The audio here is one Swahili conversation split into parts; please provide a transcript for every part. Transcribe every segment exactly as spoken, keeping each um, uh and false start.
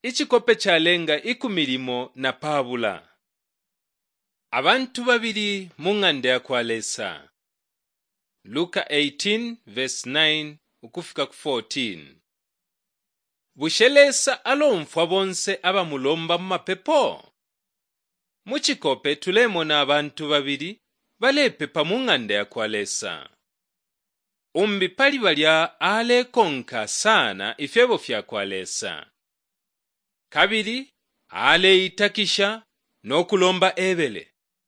ichikope chalenga ikumilimo na pabula. Abantu babiri mung'ande yakwalesa. Luka eighteen verse nine ukufika ku fourteen. Bushelesa alomfwa bonse abamulomba mumapepo. Muchikope tulemona abantu babiri balepepa mung'ande yakwalesa. Umbi pali balya alekonka sana ifebo fyakwalesa. Kabiri aleitakisha nokulomba ebele.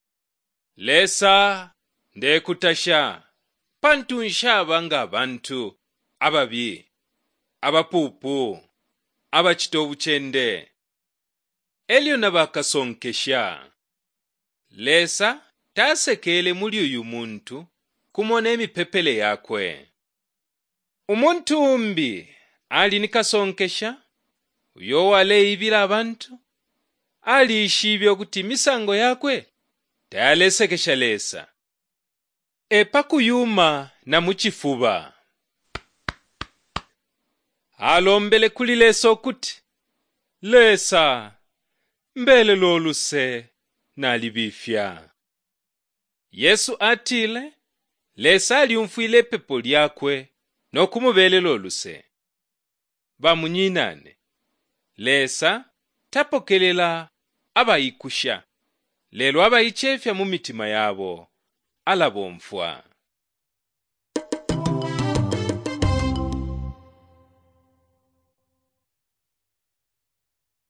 Lesa ndekutasha pantu nshaba nga abantu ababi abapupu abachitobu chende elyo nabakasonkesha. Lesa tasekele muli uyu muntu kumona emipepele yakwe. Umuntu umbi ali nikasonkesha uyo waleibila abantu ali ishibyo kuti misango yakwe tayalesekesha lesa. Epa kuyuma na muchifuba alombele kuli lesa okuti lesa mbele loluse nalibifya. Yesu atile lesa aliumfwile pepo lyakwe nokumubele loluse. Bamunyinane lesa tapokelela abayikusha lelo abayichefya mu mitima yabo alabomfwa.